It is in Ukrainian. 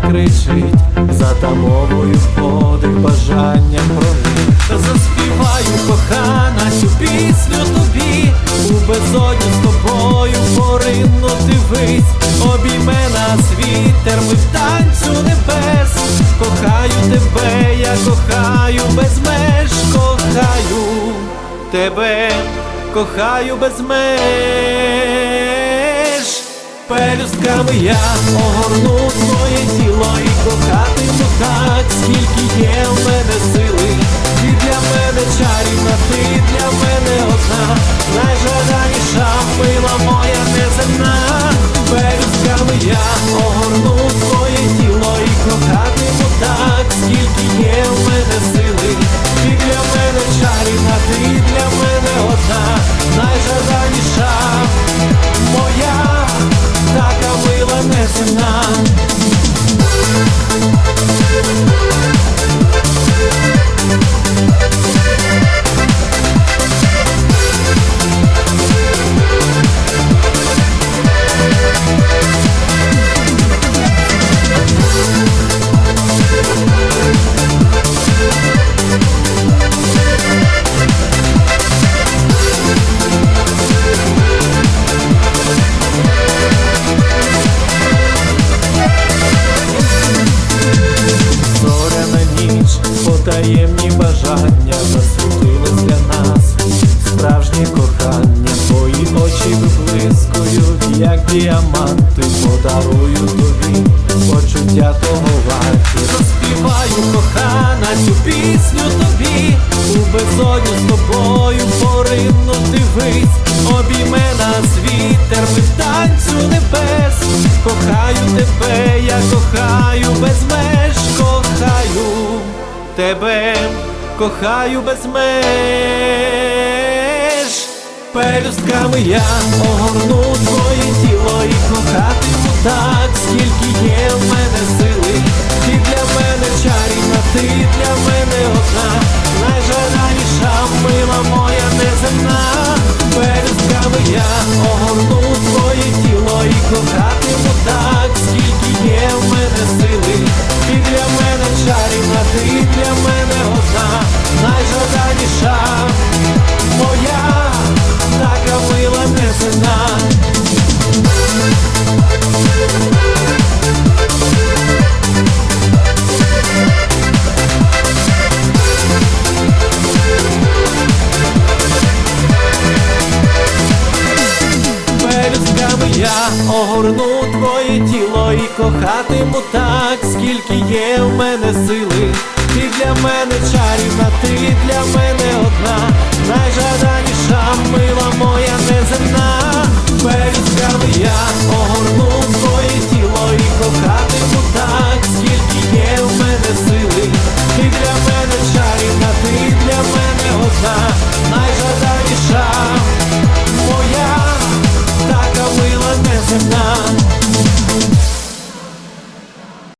кричить, затамовую подих бажанням проник. Заспіваю, кохана, цю пісню тобі, у безодню з тобою поринну, дивись. Обійме нас вітер, ми в танцю небес. Кохаю тебе, я кохаю без меж, кохаю тебе, кохаю без меж. Пелюстками я огорну твоє тіло і кохатиму так, скільки є в мене сили. Ти для мене чарівна, ти для мене одна, найжаданіша, мила моя неземна. Пелюстками я огорну твоє тіло і кохатиму так, скільки є в мене сили. Ти для мене чарівна, ти для мене одна, найжаданіша, моя така мила неземна. Потаємні бажання засвітились для нас, справжнє кохання, твої очі виблискують, як діаманти, подарую тобі почуття того варті. Заспіваю, кохана, цю пісню тобі, у безодню з тобою поринну, дивись. Обійме нас вітер, ми в танцю небес. Кохаю тебе, я кохаю без меж, кохаю тебе, кохаю без меж. Пелюстками я огорну твоє тіло і кохатиму так, скільки є в мене сили. Ти для мене чарівна, ти для мене одна, найжаданіша, мила моя неземна. Пелюстками я огорну твоє тіло і кохатиму так, скільки є в мене сили. Ти для мене чарівна, ти для мене одна, найжаданіша, моя така мила неземна. Пелюстками я огорну твоє тіло і кохатиму так, скільки є в мене сили. Ти для мене чарівна, ти для мене одна, найжаданіша, мила моя неземна. Пелюстками я огорну твоє тіло і кохатиму так, скільки є в мене сили. Ти для мене чарівна, ти для мене одна, найжаданіша, моя така мила неземна.